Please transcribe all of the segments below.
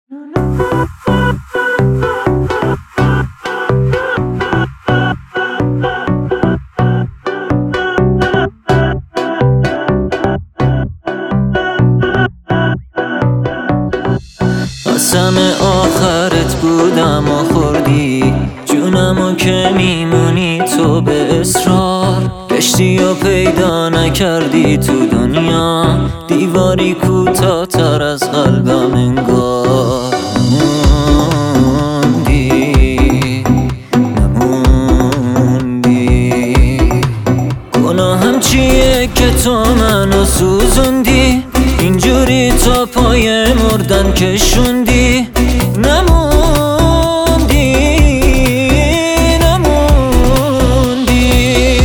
قسم آخرت بودم و خوردی جونمو که میمونی تو به اصرار. گشتی و پیدا نکردی تو دنیا، دیواری کوتاه‌تر از قلبم انگار. نموندی گناهم چیه که تو منو سوزوندی، اینجوری تا پای مردن کشوندی. نموندی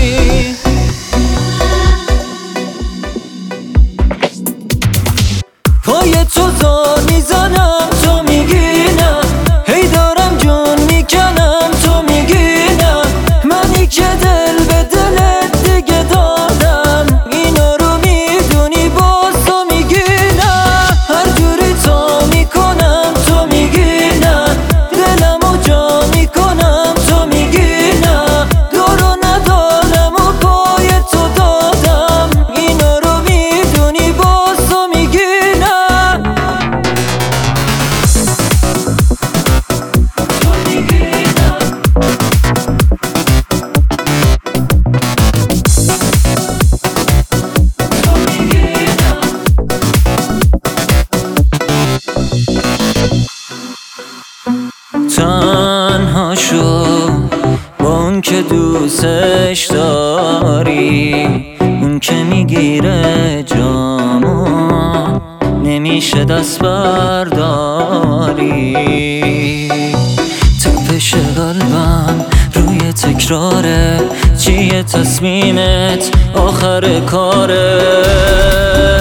پای تو زار میزنم تو میگی نه، هی دارم جون میکنم تو میگی نه. منی که دل به دلت دیگه دادم، اینا رو میدونی باز تو میگی نه. هر جوری تا میکنم تو میگی نه، دلمو جا میکنم تو میگی نه. دارو ندارم و پای تو دادم، اینا رو میدونی باز تو میگی نه. تنها شو با اون که دوستش داری، اون که میگیره جامو نمیشه دست برداری. تپش قلبم روی تکراره، چیه تصمیمت آخر کاره؟